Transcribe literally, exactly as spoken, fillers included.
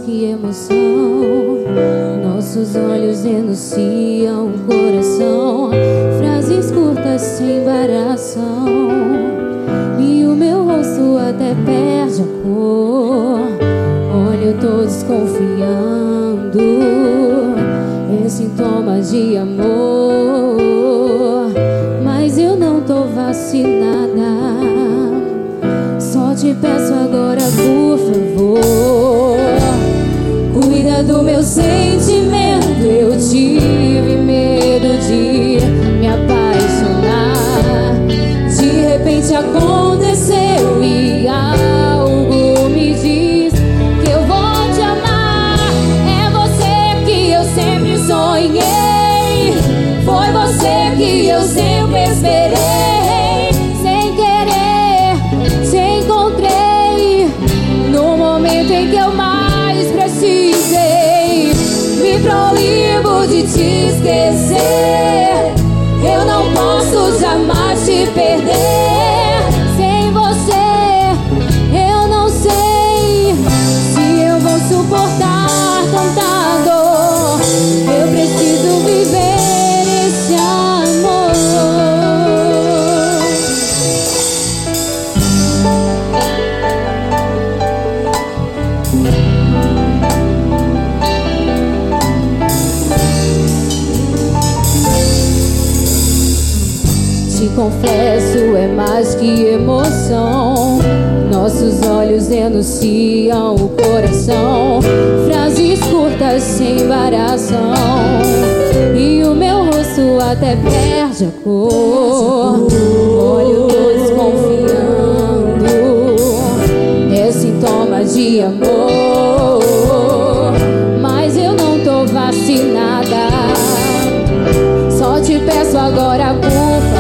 que emoção. Nossos olhos denunciam o coração. Frases curtas sem embaração. E o meu rosto até perde a cor. Olho tô desconfiando. É sintoma de amor. Mas eu não tô vacinada. Só te peço agora, por favor, cuida do meu sentimento. Eu tive medo de me apaixonar. De repente aconteceu e algo me diz que eu vou te amar. É você que eu sempre sonhei. Foi você que eu sempre esperei. Sem querer, te encontrei no momento em que eu mais precisei. Me proíbo de te esquecer. Eu não posso jamais te perder. Sem você, eu não sei se eu vou suportar tanta dor. Eu preciso viver esse amor. Te confesso, é mais que emoção. Nossos olhos denunciam o coração. Frases curtas sem embaração. E o meu rosto até perde a cor. Olho tô desconfiando. É sintoma de amor. Mas eu não tô vacinada. Só te peço agora, por favor,